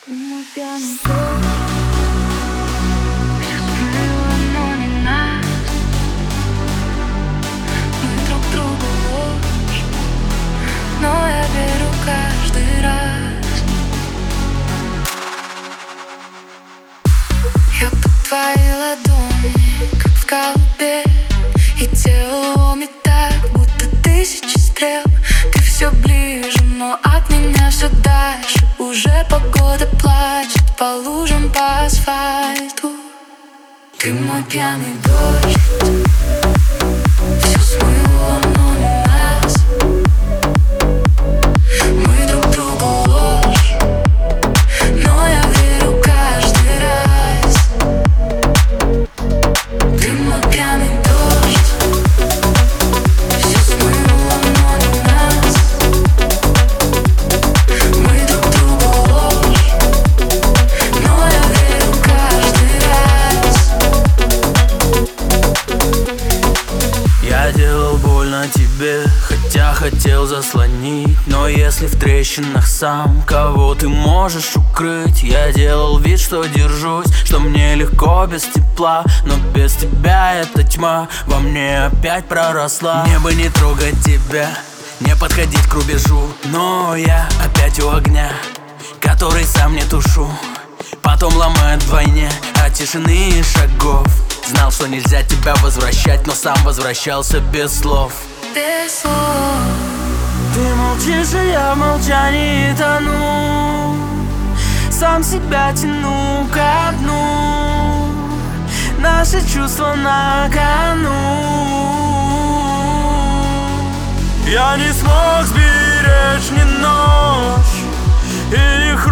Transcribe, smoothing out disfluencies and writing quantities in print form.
Ты мой пьяный дождь. Все смыло, но не нас. Мы друг другу ложь, но я верю каждый раз. Я под твоей ладони, как в колыбе, и делал не так, будто тысячи стрел. Ты все ближе, но от меня все дальше. Уже погода плачет по лужам, по асфальту. Ты мой пьяный дождь. Все смыло, но не нас. Мы друг другу ложь, но я верю каждый раз. Ты мой пьяный дождь. Все смыло, но не нас. Мы друг другу ложь, но я верю каждый раз. Я делал больно тебе, хотя хотел заслонить. Но если в трещинах сам, кого ты можешь укрыть? Я делал вид, что держусь, что мне легко без тепла. Но без тебя эта тьма во мне опять проросла. Мне бы не трогать тебя, не подходить к рубежу, но я опять у огня, который сам не тушу. Потом ломает вдвойне от тишины и шагов. Знал, что нельзя тебя возвращать, но сам возвращался без слов. Без слов. Ты молчишь, и я в молчании тону. Сам себя тяну ко дну. Наши чувства на кону. Я не смог сберечь ни ночь и ни